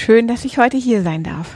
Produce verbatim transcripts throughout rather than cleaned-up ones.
Schön, dass ich heute hier sein darf.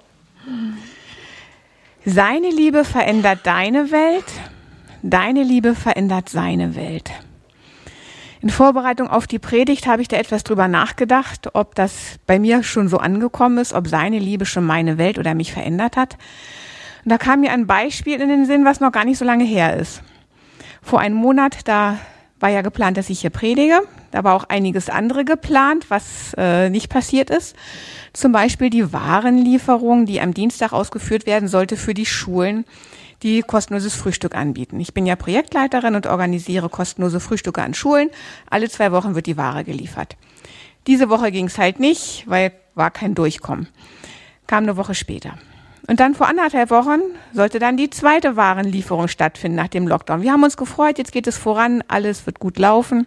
Seine Liebe verändert deine Welt, deine Liebe verändert seine Welt. In Vorbereitung auf die Predigt habe ich da etwas drüber nachgedacht, ob das bei mir schon so angekommen ist, ob seine Liebe schon meine Welt oder mich verändert hat. Und da kam mir ein Beispiel in den Sinn, was noch gar nicht so lange her ist. Vor einem Monat, da war ja geplant, dass ich hier predige. Da war auch einiges andere geplant, was äh, nicht passiert ist. Zum Beispiel die Warenlieferung, die am Dienstag ausgeführt werden sollte für die Schulen, die kostenloses Frühstück anbieten. Ich bin ja Projektleiterin und organisiere kostenlose Frühstücke an Schulen. Alle zwei Wochen wird die Ware geliefert. Diese Woche ging es halt nicht, weil war kein Durchkommen. Kam eine Woche später. Und dann vor anderthalb Wochen sollte dann die zweite Warenlieferung stattfinden nach dem Lockdown. Wir haben uns gefreut, jetzt geht es voran, alles wird gut laufen.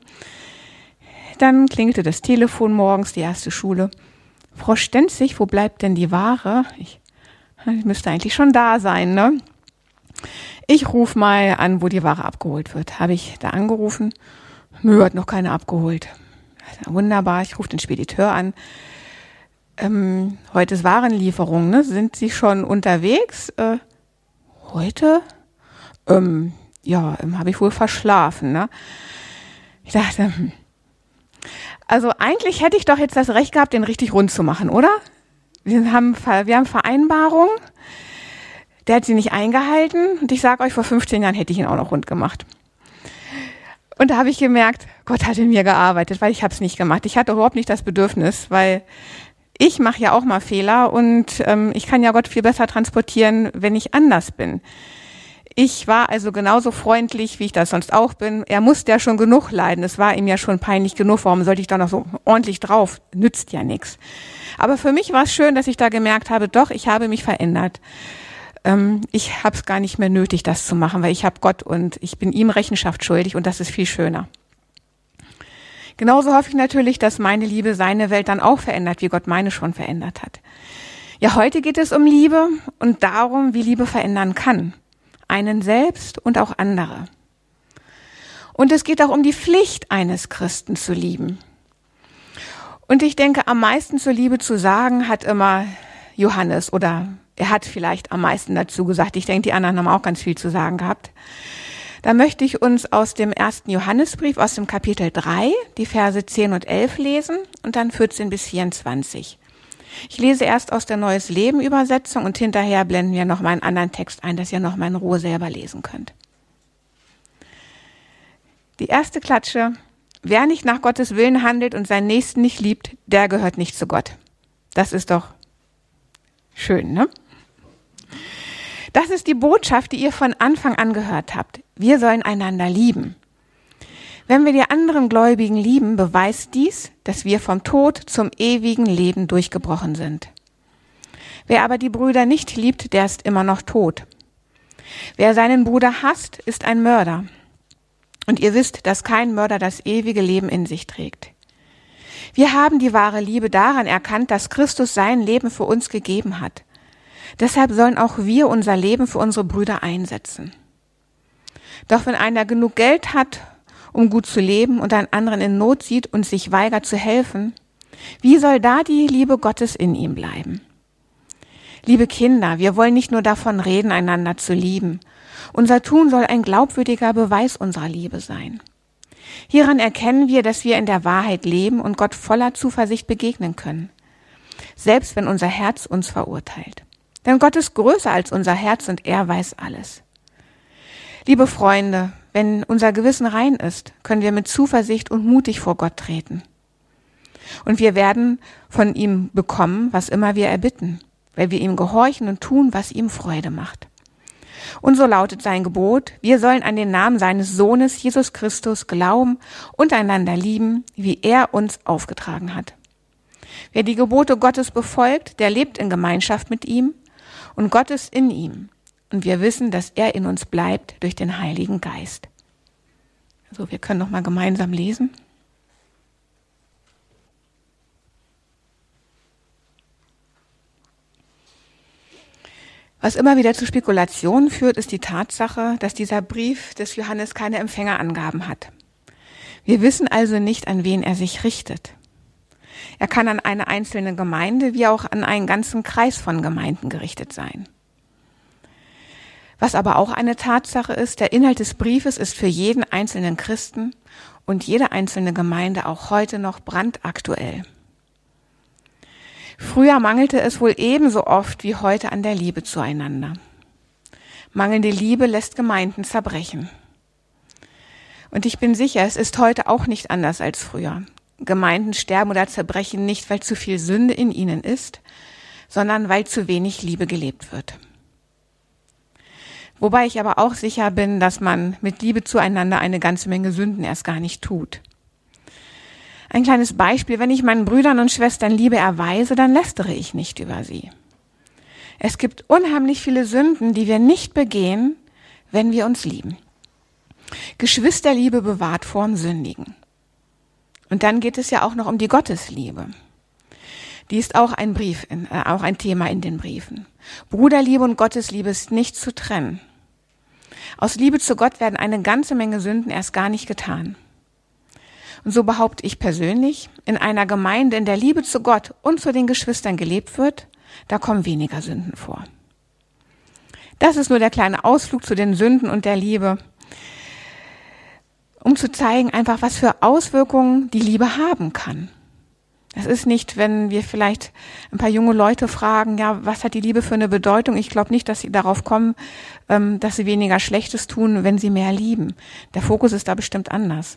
Dann klingelte das Telefon morgens, die erste Schule. Frau Stenzig, wo bleibt denn die Ware? Ich, ich müsste eigentlich schon da sein, ne? Ich rufe mal an, wo die Ware abgeholt wird. Habe ich da angerufen? Nö, hat noch keine abgeholt. Wunderbar, ich rufe den Spediteur an. Ähm, heute ist Warenlieferung, ne? Sind Sie schon unterwegs? Äh, heute? Ähm, ja, ähm, habe ich wohl verschlafen, ne? Ich dachte, hm. Also eigentlich hätte ich doch jetzt das Recht gehabt, den richtig rund zu machen, oder? Wir haben, wir haben Vereinbarung, der hat sie nicht eingehalten und ich sage euch, vor fünfzehn Jahren hätte ich ihn auch noch rund gemacht. Und da habe ich gemerkt, Gott hat in mir gearbeitet, weil ich habe es nicht gemacht. Ich hatte überhaupt nicht das Bedürfnis, weil ich mache ja auch mal Fehler und ähm, ich kann ja Gott viel besser transportieren, wenn ich anders bin. Ich war also genauso freundlich, wie ich das sonst auch bin. Er musste ja schon genug leiden. Es war ihm ja schon peinlich genug. Warum sollte ich da noch so ordentlich drauf? Nützt ja nichts. Aber für mich war es schön, dass ich da gemerkt habe, doch, ich habe mich verändert. Ähm, ich habe es gar nicht mehr nötig, das zu machen, weil ich habe Gott und ich bin ihm Rechenschaft schuldig und das ist viel schöner. Genauso hoffe ich natürlich, dass meine Liebe seine Welt dann auch verändert, wie Gott meine schon verändert hat. Ja, heute geht es um Liebe und darum, wie Liebe verändern kann. Einen selbst und auch andere. Und es geht auch um die Pflicht eines Christen zu lieben. Und ich denke, am meisten zur Liebe zu sagen hat immer Johannes oder er hat vielleicht am meisten dazu gesagt. Ich denke, die anderen haben auch ganz viel zu sagen gehabt. Da möchte ich uns aus dem ersten Johannesbrief, aus dem Kapitel drei, die Verse zehn und elf lesen und dann vierzehn bis vierundzwanzig. Ich lese erst aus der Neues Leben Übersetzung und hinterher blenden wir noch mal einen anderen Text ein, dass ihr noch mal in Ruhe selber lesen könnt. Die erste Klatsche. Wer nicht nach Gottes Willen handelt und seinen Nächsten nicht liebt, der gehört nicht zu Gott. Das ist doch schön, ne? Das ist die Botschaft, die ihr von Anfang an gehört habt. Wir sollen einander lieben. Wenn wir die anderen Gläubigen lieben, beweist dies, dass wir vom Tod zum ewigen Leben durchgebrochen sind. Wer aber die Brüder nicht liebt, der ist immer noch tot. Wer seinen Bruder hasst, ist ein Mörder. Und ihr wisst, dass kein Mörder das ewige Leben in sich trägt. Wir haben die wahre Liebe daran erkannt, dass Christus sein Leben für uns gegeben hat. Deshalb sollen auch wir unser Leben für unsere Brüder einsetzen. Doch wenn einer genug Geld hat, um gut zu leben und einen anderen in Not sieht und sich weigert zu helfen, wie soll da die Liebe Gottes in ihm bleiben? Liebe Kinder, wir wollen nicht nur davon reden, einander zu lieben. Unser Tun soll ein glaubwürdiger Beweis unserer Liebe sein. Hieran erkennen wir, dass wir in der Wahrheit leben und Gott voller Zuversicht begegnen können, selbst wenn unser Herz uns verurteilt. Denn Gott ist größer als unser Herz und er weiß alles. Liebe Freunde, wenn unser Gewissen rein ist, können wir mit Zuversicht und mutig vor Gott treten. Und wir werden von ihm bekommen, was immer wir erbitten, weil wir ihm gehorchen und tun, was ihm Freude macht. Und so lautet sein Gebot, wir sollen an den Namen seines Sohnes Jesus Christus glauben und einander lieben, wie er uns aufgetragen hat. Wer die Gebote Gottes befolgt, der lebt in Gemeinschaft mit ihm und Gott ist in ihm. Und wir wissen, dass er in uns bleibt durch den Heiligen Geist. Also wir können noch mal gemeinsam lesen. Was immer wieder zu Spekulationen führt, ist die Tatsache, dass dieser Brief des Johannes keine Empfängerangaben hat. Wir wissen also nicht, an wen er sich richtet. Er kann an eine einzelne Gemeinde wie auch an einen ganzen Kreis von Gemeinden gerichtet sein. Was aber auch eine Tatsache ist, der Inhalt des Briefes ist für jeden einzelnen Christen und jede einzelne Gemeinde auch heute noch brandaktuell. Früher mangelte es wohl ebenso oft wie heute an der Liebe zueinander. Mangelnde Liebe lässt Gemeinden zerbrechen. Und ich bin sicher, es ist heute auch nicht anders als früher. Gemeinden sterben oder zerbrechen nicht, weil zu viel Sünde in ihnen ist, sondern weil zu wenig Liebe gelebt wird. Wobei ich aber auch sicher bin, dass man mit Liebe zueinander eine ganze Menge Sünden erst gar nicht tut. Ein kleines Beispiel: Wenn ich meinen Brüdern und Schwestern Liebe erweise, dann lästere ich nicht über sie. Es gibt unheimlich viele Sünden, die wir nicht begehen, wenn wir uns lieben. Geschwisterliebe bewahrt vorm Sündigen. Und dann geht es ja auch noch um die Gottesliebe. Die ist auch ein Brief, in, äh, auch ein Thema in den Briefen. Bruderliebe und Gottesliebe ist nicht zu trennen. Aus Liebe zu Gott werden eine ganze Menge Sünden erst gar nicht getan. Und so behaupte ich persönlich, in einer Gemeinde, in der Liebe zu Gott und zu den Geschwistern gelebt wird, da kommen weniger Sünden vor. Das ist nur der kleine Ausflug zu den Sünden und der Liebe, um zu zeigen einfach, was für Auswirkungen die Liebe haben kann. Es ist nicht, wenn wir vielleicht ein paar junge Leute fragen, ja, was hat die Liebe für eine Bedeutung? Ich glaube nicht, dass sie darauf kommen, dass sie weniger Schlechtes tun, wenn sie mehr lieben. Der Fokus ist da bestimmt anders.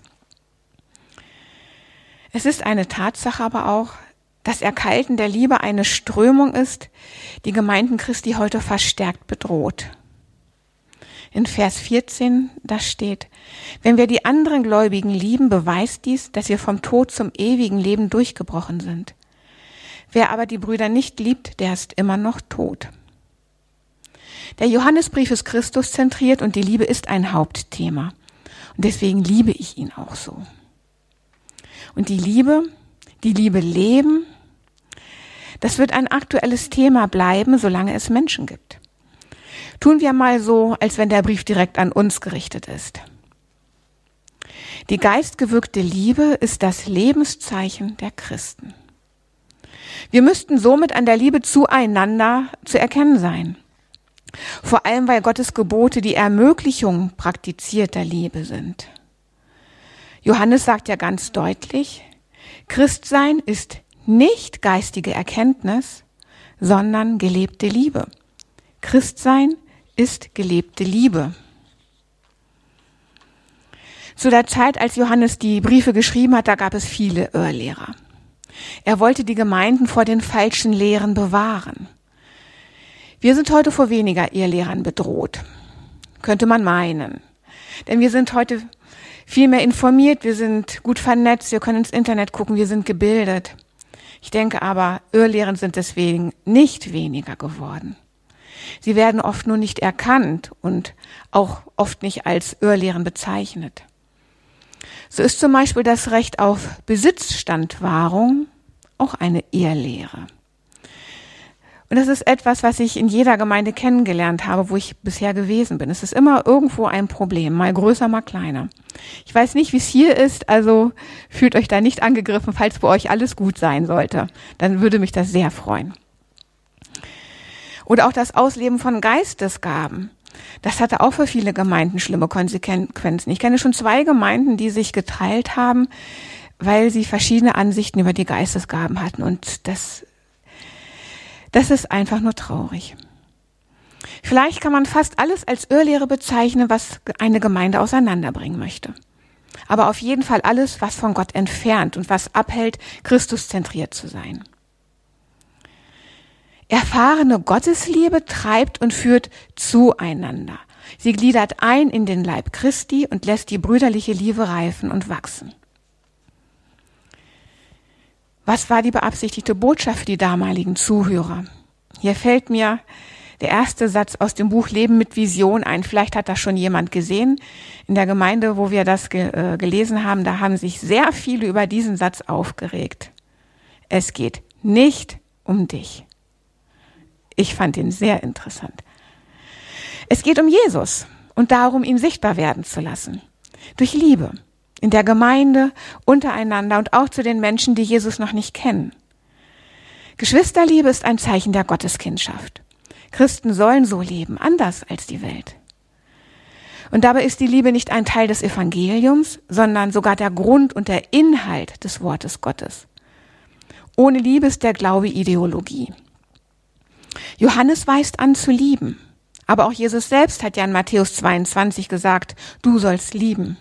Es ist eine Tatsache aber auch, dass Erkalten der Liebe eine Strömung ist, die Gemeinden Christi heute verstärkt bedroht. In Vers vierzehn, da steht: Wenn wir die anderen Gläubigen lieben, beweist dies, dass wir vom Tod zum ewigen Leben durchgebrochen sind. Wer aber die Brüder nicht liebt, der ist immer noch tot. Der Johannesbrief ist Christus zentriert und die Liebe ist ein Hauptthema. Und deswegen liebe ich ihn auch so. Und die Liebe, die Liebe leben, das wird ein aktuelles Thema bleiben, solange es Menschen gibt. Tun wir mal so, als wenn der Brief direkt an uns gerichtet ist. Die geistgewirkte Liebe ist das Lebenszeichen der Christen. Wir müssten somit an der Liebe zueinander zu erkennen sein. Vor allem, weil Gottes Gebote die Ermöglichung praktizierter Liebe sind. Johannes sagt ja ganz deutlich, Christsein ist nicht geistige Erkenntnis, sondern gelebte Liebe. Christsein ist gelebte Liebe. Zu der Zeit, als Johannes die Briefe geschrieben hat, da gab es viele Irrlehrer. Er wollte die Gemeinden vor den falschen Lehren bewahren. Wir sind heute vor weniger Irrlehrern bedroht, könnte man meinen. Denn wir sind heute viel mehr informiert, wir sind gut vernetzt, wir können ins Internet gucken, wir sind gebildet. Ich denke aber, Irrlehren sind deswegen nicht weniger geworden. Sie werden oft nur nicht erkannt und auch oft nicht als Irrlehren bezeichnet. So ist zum Beispiel das Recht auf Besitzstandwahrung auch eine Irrlehre. Und das ist etwas, was ich in jeder Gemeinde kennengelernt habe, wo ich bisher gewesen bin. Es ist immer irgendwo ein Problem, mal größer, mal kleiner. Ich weiß nicht, wie es hier ist, also fühlt euch da nicht angegriffen, falls bei euch alles gut sein sollte. Dann würde mich das sehr freuen. Oder auch das Ausleben von Geistesgaben. Das hatte auch für viele Gemeinden schlimme Konsequenzen. Ich kenne schon zwei Gemeinden, die sich geteilt haben, weil sie verschiedene Ansichten über die Geistesgaben hatten. Und das, das ist einfach nur traurig. Vielleicht kann man fast alles als Irrlehre bezeichnen, was eine Gemeinde auseinanderbringen möchte. Aber auf jeden Fall alles, was von Gott entfernt und was abhält, Christuszentriert zu sein. Erfahrene Gottesliebe treibt und führt zueinander. Sie gliedert ein in den Leib Christi und lässt die brüderliche Liebe reifen und wachsen. Was war die beabsichtigte Botschaft für die damaligen Zuhörer? Hier fällt mir der erste Satz aus dem Buch Leben mit Vision ein. Vielleicht hat das schon jemand gesehen. In der Gemeinde, wo wir das ge- äh, gelesen haben, da haben sich sehr viele über diesen Satz aufgeregt. Es geht nicht um dich. Ich fand ihn sehr interessant. Es geht um Jesus und darum, ihn sichtbar werden zu lassen. Durch Liebe. in der Gemeinde, untereinander und auch zu den Menschen, die Jesus noch nicht kennen. Geschwisterliebe ist ein Zeichen der Gotteskindschaft. Christen sollen so leben, anders als die Welt. Und dabei ist die Liebe nicht ein Teil des Evangeliums, sondern sogar der Grund und der Inhalt des Wortes Gottes. Ohne Liebe ist der Glaube Ideologie. Johannes weist an zu lieben. Aber auch Jesus selbst hat ja in Matthäus zweiundzwanzig gesagt, du sollst lieben.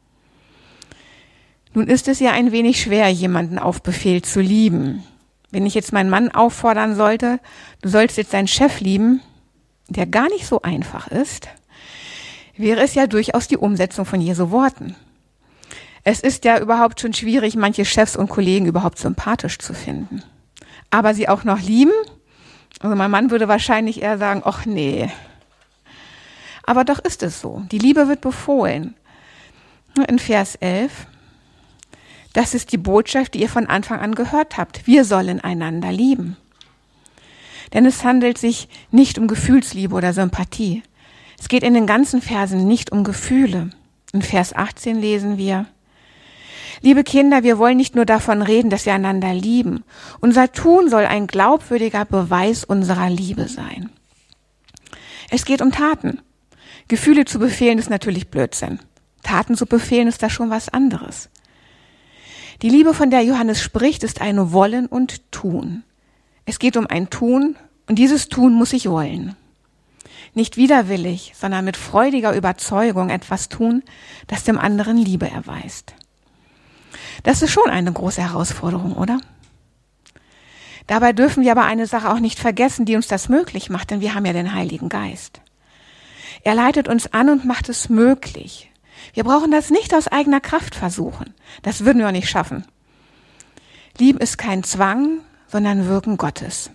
Nun ist es ja ein wenig schwer, jemanden auf Befehl zu lieben. Wenn ich jetzt meinen Mann auffordern sollte, du sollst jetzt deinen Chef lieben, der gar nicht so einfach ist, wäre es ja durchaus die Umsetzung von Jesu Worten. Es ist ja überhaupt schon schwierig, manche Chefs und Kollegen überhaupt sympathisch zu finden. Aber sie auch noch lieben? Also mein Mann würde wahrscheinlich eher sagen, ach nee. Aber doch ist es so. Die Liebe wird befohlen. In Vers elf, das ist die Botschaft, die ihr von Anfang an gehört habt. Wir sollen einander lieben. Denn es handelt sich nicht um Gefühlsliebe oder Sympathie. Es geht in den ganzen Versen nicht um Gefühle. In Vers achtzehn lesen wir, liebe Kinder, wir wollen nicht nur davon reden, dass wir einander lieben. Unser Tun soll ein glaubwürdiger Beweis unserer Liebe sein. Es geht um Taten. Gefühle zu befehlen ist natürlich Blödsinn. Taten zu befehlen ist da schon was anderes. Die Liebe, von der Johannes spricht, ist ein Wollen und Tun. Es geht um ein Tun und dieses Tun muss ich wollen. Nicht widerwillig, sondern mit freudiger Überzeugung etwas tun, das dem anderen Liebe erweist. Das ist schon eine große Herausforderung, oder? Dabei dürfen wir aber eine Sache auch nicht vergessen, die uns das möglich macht, denn wir haben ja den Heiligen Geist. Er leitet uns an und macht es möglich. Wir brauchen das nicht aus eigener Kraft versuchen. Das würden wir auch nicht schaffen. Lieben ist kein Zwang, sondern Wirken Gottes.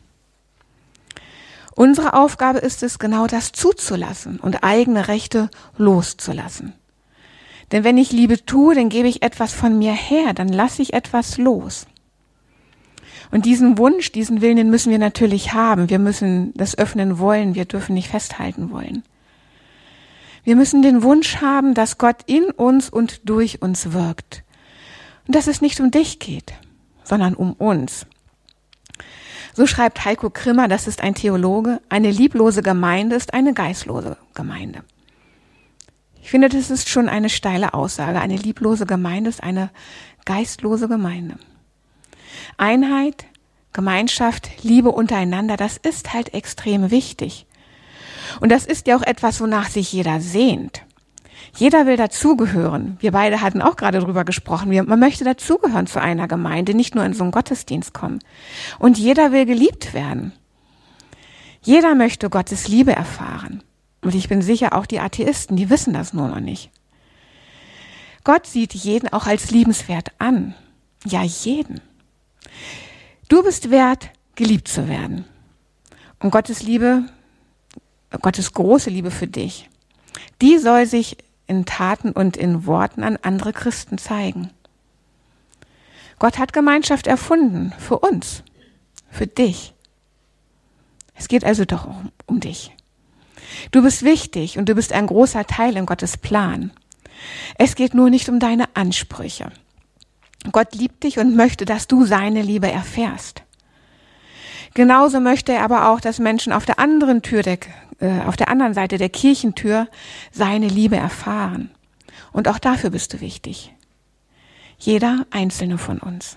Unsere Aufgabe ist es, genau das zuzulassen und eigene Rechte loszulassen. Denn wenn ich Liebe tue, dann gebe ich etwas von mir her, dann lasse ich etwas los. Und diesen Wunsch, diesen Willen, den müssen wir natürlich haben. Wir müssen das öffnen wollen, wir dürfen nicht festhalten wollen. Wir müssen den Wunsch haben, dass Gott in uns und durch uns wirkt. Und dass es nicht um dich geht, sondern um uns. So schreibt Heiko Krimmer, das ist ein Theologe, eine lieblose Gemeinde ist eine geistlose Gemeinde. Ich finde, das ist schon eine steile Aussage. Eine lieblose Gemeinde ist eine geistlose Gemeinde. Einheit, Gemeinschaft, Liebe untereinander, das ist halt extrem wichtig. Und das ist ja auch etwas, wonach sich jeder sehnt. Jeder will dazugehören. Wir beide hatten auch gerade drüber gesprochen. Man möchte dazugehören zu einer Gemeinde, nicht nur in so einen Gottesdienst kommen. Und jeder will geliebt werden. Jeder möchte Gottes Liebe erfahren. Und ich bin sicher, auch die Atheisten, die wissen das nur noch nicht. Gott sieht jeden auch als liebenswert an. Ja, jeden. Du bist wert, geliebt zu werden. Und Gottes Liebe, Gottes große Liebe für dich, die soll sich in Taten und in Worten an andere Christen zeigen. Gott hat Gemeinschaft erfunden, für uns, für dich. Es geht also doch um, um dich. Du bist wichtig und du bist ein großer Teil in Gottes Plan. Es geht nur nicht um deine Ansprüche. Gott liebt dich und möchte, dass du seine Liebe erfährst. Genauso möchte er aber auch, dass Menschen auf der anderen Tür, der, äh, auf der anderen Seite der Kirchentür seine Liebe erfahren. Und auch dafür bist du wichtig. Jeder einzelne von uns.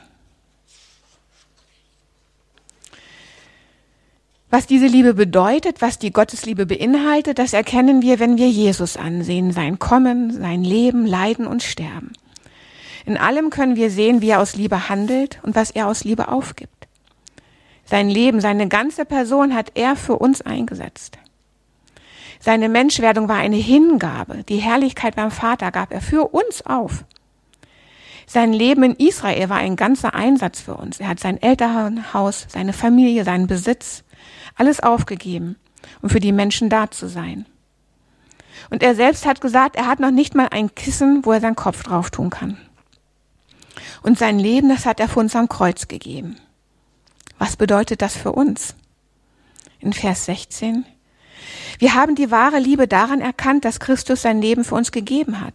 Was diese Liebe bedeutet, was die Gottesliebe beinhaltet, das erkennen wir, wenn wir Jesus ansehen, sein Kommen, sein Leben, Leiden und Sterben. In allem können wir sehen, wie er aus Liebe handelt und was er aus Liebe aufgibt. Sein Leben, seine ganze Person hat er für uns eingesetzt. Seine Menschwerdung war eine Hingabe. Die Herrlichkeit beim Vater gab er für uns auf. Sein Leben in Israel war ein ganzer Einsatz für uns. Er hat sein Elternhaus, seine Familie, seinen Besitz, alles aufgegeben, um für die Menschen da zu sein. Und er selbst hat gesagt, er hat noch nicht mal ein Kissen, wo er seinen Kopf drauf tun kann. Und sein Leben, das hat er für uns am Kreuz gegeben. Was bedeutet das für uns? In Vers sechzehn. Wir haben die wahre Liebe daran erkannt, dass Christus sein Leben für uns gegeben hat.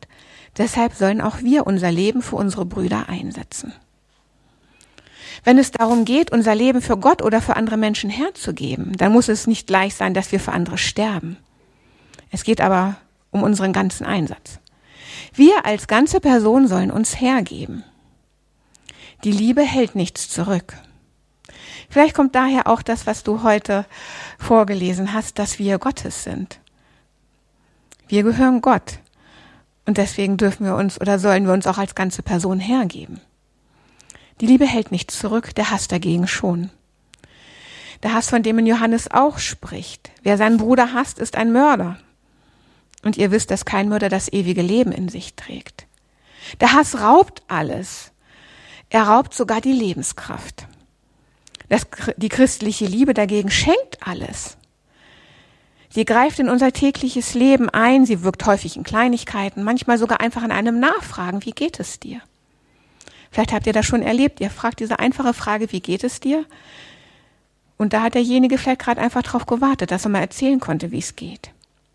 Deshalb sollen auch wir unser Leben für unsere Brüder einsetzen. Wenn es darum geht, unser Leben für Gott oder für andere Menschen herzugeben, dann muss es nicht gleich sein, dass wir für andere sterben. Es geht aber um unseren ganzen Einsatz. Wir als ganze Person sollen uns hergeben. Die Liebe hält nichts zurück. Vielleicht kommt daher auch das, was du heute vorgelesen hast, dass wir Gottes sind. Wir gehören Gott. Und deswegen dürfen wir uns oder sollen wir uns auch als ganze Person hergeben. Die Liebe hält nichts zurück, der Hass dagegen schon. Der Hass, von dem in Johannes auch spricht. Wer seinen Bruder hasst, ist ein Mörder. Und ihr wisst, dass kein Mörder das ewige Leben in sich trägt. Der Hass raubt alles. Er raubt sogar die Lebenskraft. Das, die christliche Liebe dagegen schenkt alles. Sie greift in unser tägliches Leben ein, sie wirkt häufig in Kleinigkeiten, manchmal sogar einfach an einem Nachfragen, wie geht es dir? Vielleicht habt ihr das schon erlebt, ihr fragt diese einfache Frage, wie geht es dir? Und da hat derjenige vielleicht gerade einfach drauf gewartet, dass er mal erzählen konnte, wie es geht.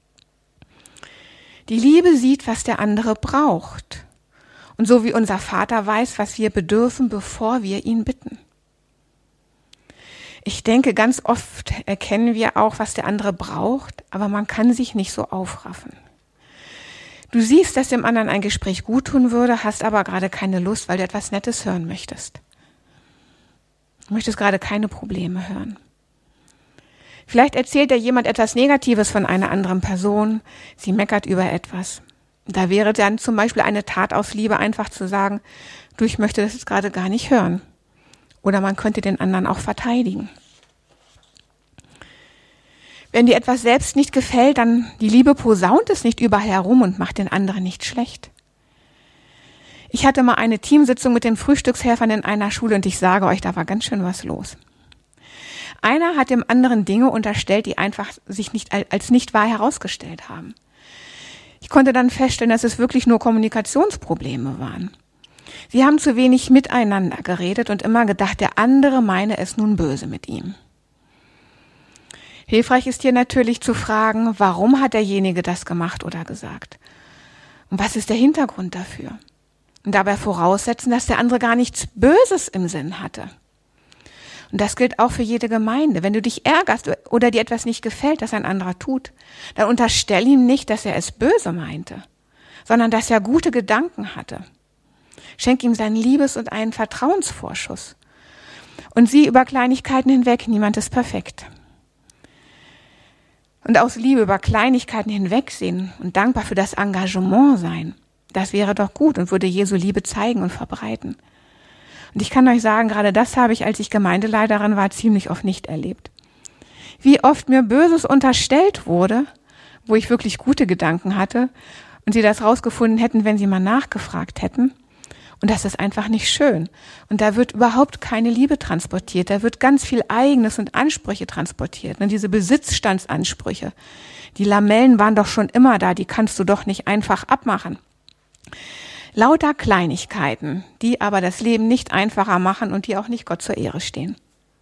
Die Liebe sieht, was der andere braucht. Und so wie unser Vater weiß, was wir bedürfen, bevor wir ihn bitten. Ich denke, ganz oft erkennen wir auch, was der andere braucht, aber man kann sich nicht so aufraffen. Du siehst, dass dem anderen ein Gespräch guttun würde, hast aber gerade keine Lust, weil du etwas Nettes hören möchtest. Du möchtest gerade keine Probleme hören. Vielleicht erzählt dir jemand etwas Negatives von einer anderen Person, sie meckert über etwas. Da wäre dann zum Beispiel eine Tat aus Liebe einfach zu sagen, du, ich möchte das jetzt gerade gar nicht hören. Oder man könnte den anderen auch verteidigen. Wenn dir etwas selbst nicht gefällt, dann die Liebe posaunt es nicht überall herum und macht den anderen nicht schlecht. Ich hatte mal eine Teamsitzung mit den Frühstückshelfern in einer Schule und ich sage euch, da war ganz schön was los. Einer hat dem anderen Dinge unterstellt, die einfach sich nicht als nicht wahr herausgestellt haben. Ich konnte dann feststellen, dass es wirklich nur Kommunikationsprobleme waren. Sie haben zu wenig miteinander geredet und immer gedacht, der andere meine es nun böse mit ihm. Hilfreich ist hier natürlich zu fragen, warum hat derjenige das gemacht oder gesagt? Und was ist der Hintergrund dafür? Und dabei voraussetzen, dass der andere gar nichts Böses im Sinn hatte. Und das gilt auch für jede Gemeinde. Wenn du dich ärgerst oder dir etwas nicht gefällt, das ein anderer tut, dann unterstell ihm nicht, dass er es böse meinte, sondern dass er gute Gedanken hatte. Schenk ihm seinen Liebes- und einen Vertrauensvorschuss. Und sieh über Kleinigkeiten hinweg, niemand ist perfekt. Und aus Liebe über Kleinigkeiten hinwegsehen und dankbar für das Engagement sein, das wäre doch gut und würde Jesu Liebe zeigen und verbreiten. Und ich kann euch sagen, gerade das habe ich, als ich Gemeindeleiterin war, ziemlich oft nicht erlebt. Wie oft mir Böses unterstellt wurde, wo ich wirklich gute Gedanken hatte und sie das rausgefunden hätten, wenn sie mal nachgefragt hätten. Und das ist einfach nicht schön. Und da wird überhaupt keine Liebe transportiert. Da wird ganz viel Eigenes und Ansprüche transportiert. Und diese Besitzstandsansprüche, die Lamellen waren doch schon immer da, die kannst du doch nicht einfach abmachen. Lauter Kleinigkeiten, die aber das Leben nicht einfacher machen und die auch nicht Gott zur Ehre stehen.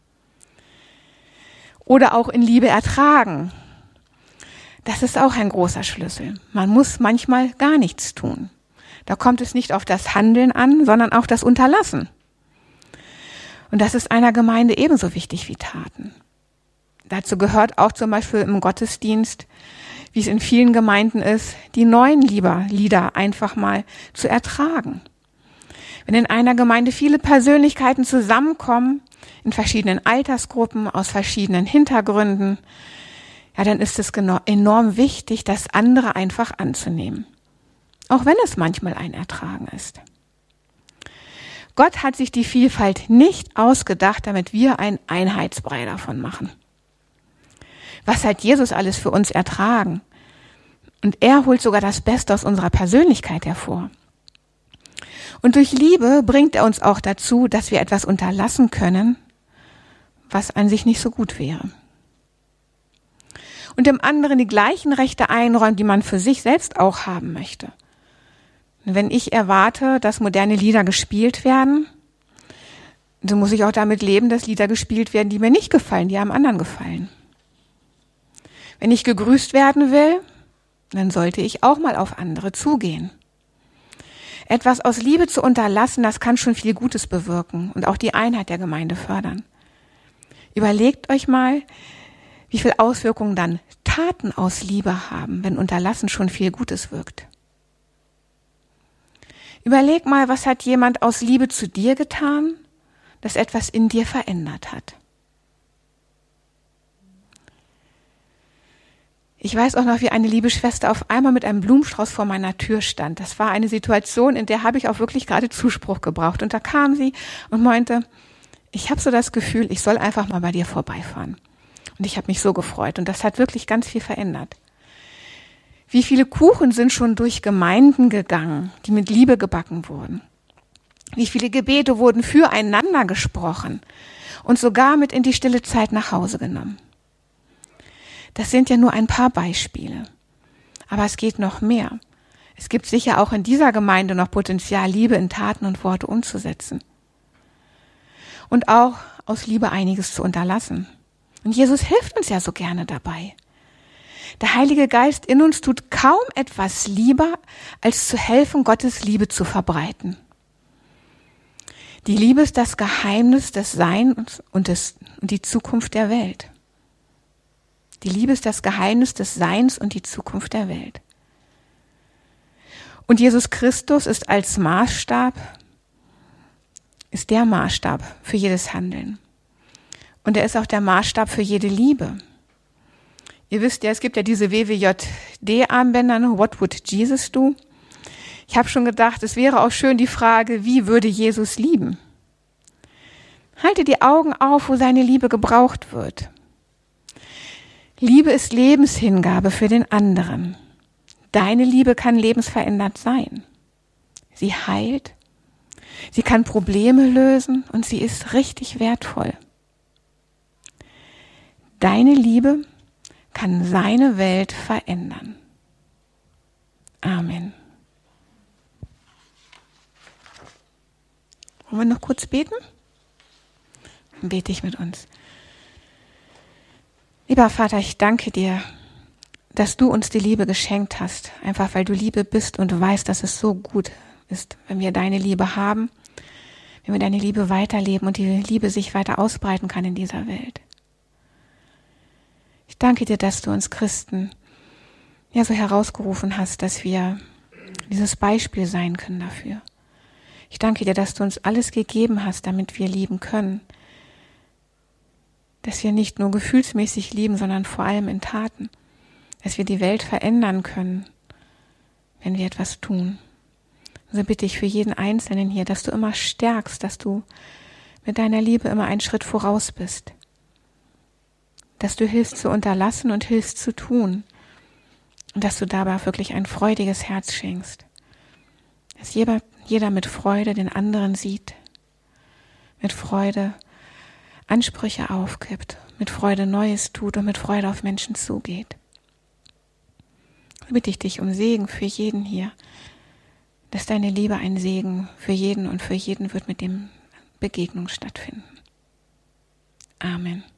Oder auch in Liebe ertragen. Das ist auch ein großer Schlüssel. Man muss manchmal gar nichts tun. Da kommt es nicht auf das Handeln an, sondern auch das Unterlassen. Und das ist einer Gemeinde ebenso wichtig wie Taten. Dazu gehört auch zum Beispiel im Gottesdienst, wie es in vielen Gemeinden ist, die neuen Lieder einfach mal zu ertragen. Wenn in einer Gemeinde viele Persönlichkeiten zusammenkommen, in verschiedenen Altersgruppen, aus verschiedenen Hintergründen, ja, dann ist es enorm wichtig, das andere einfach anzunehmen. Auch wenn es manchmal ein Ertragen ist. Gott hat sich die Vielfalt nicht ausgedacht, damit wir ein Einheitsbrei davon machen. Was hat Jesus alles für uns ertragen? Und er holt sogar das Beste aus unserer Persönlichkeit hervor. Und durch Liebe bringt er uns auch dazu, dass wir etwas unterlassen können, was an sich nicht so gut wäre. Und dem anderen die gleichen Rechte einräumt, die man für sich selbst auch haben möchte. Wenn ich erwarte, dass moderne Lieder gespielt werden, dann muss ich auch damit leben, dass Lieder gespielt werden, die mir nicht gefallen, die einem anderen gefallen. Wenn ich gegrüßt werden will, dann sollte ich auch mal auf andere zugehen. Etwas aus Liebe zu unterlassen, das kann schon viel Gutes bewirken und auch die Einheit der Gemeinde fördern. Überlegt euch mal, wie viel Auswirkungen dann Taten aus Liebe haben, wenn Unterlassen schon viel Gutes wirkt. Überleg mal, was hat jemand aus Liebe zu dir getan, das etwas in dir verändert hat. Ich weiß auch noch, wie eine liebe Schwester auf einmal mit einem Blumenstrauß vor meiner Tür stand. Das war eine Situation, in der habe ich auch wirklich gerade Zuspruch gebraucht. Und da kam sie und meinte, ich habe so das Gefühl, ich soll einfach mal bei dir vorbeifahren. Und ich habe mich so gefreut. Und das hat wirklich ganz viel verändert. Wie viele Kuchen sind schon durch Gemeinden gegangen, die mit Liebe gebacken wurden? Wie viele Gebete wurden füreinander gesprochen und sogar mit in die stille Zeit nach Hause genommen? Das sind ja nur ein paar Beispiele. Aber es geht noch mehr. Es gibt sicher auch in dieser Gemeinde noch Potenzial, Liebe in Taten und Worte umzusetzen. Und auch aus Liebe einiges zu unterlassen. Und Jesus hilft uns ja so gerne dabei. Der Heilige Geist in uns tut kaum etwas lieber, als zu helfen, Gottes Liebe zu verbreiten. Die Liebe ist das Geheimnis des Seins und, des, und die Zukunft der Welt. Die Liebe ist das Geheimnis des Seins und die Zukunft der Welt. Und Jesus Christus ist als Maßstab, ist der Maßstab für jedes Handeln. Und er ist auch der Maßstab für jede Liebe. Ihr wisst ja, es gibt ja diese W W J D-Armbänder, What would Jesus do? Ich habe schon gedacht, es wäre auch schön die Frage, wie würde Jesus lieben? Halte die Augen auf, wo seine Liebe gebraucht wird. Liebe ist Lebenshingabe für den anderen. Deine Liebe kann lebensverändert sein. Sie heilt, sie kann Probleme lösen und sie ist richtig wertvoll. Deine Liebe kann seine Welt verändern. Amen. Wollen wir noch kurz beten? Dann bete ich mit uns. Lieber Vater, ich danke dir, dass du uns die Liebe geschenkt hast, einfach weil du Liebe bist und du weißt, dass es so gut ist, wenn wir deine Liebe haben, wenn wir deine Liebe weiterleben und die Liebe sich weiter ausbreiten kann in dieser Welt. Ich danke dir, dass du uns Christen ja so herausgerufen hast, dass wir dieses Beispiel sein können dafür. Ich danke dir, dass du uns alles gegeben hast, damit wir lieben können. Dass wir nicht nur gefühlsmäßig lieben, sondern vor allem in Taten. Dass wir die Welt verändern können, wenn wir etwas tun. Also bitte ich für jeden Einzelnen hier, dass du immer stärkst, dass du mit deiner Liebe immer einen Schritt voraus bist. Dass du hilfst zu unterlassen und hilfst zu tun. Und dass du dabei wirklich ein freudiges Herz schenkst. Dass jeder, jeder mit Freude den anderen sieht. Mit Freude Ansprüche aufgibt, mit Freude Neues tut und mit Freude auf Menschen zugeht. So bitte ich dich um Segen für jeden hier, dass deine Liebe ein Segen für jeden und für jeden wird, mit dem Begegnung stattfinden. Amen.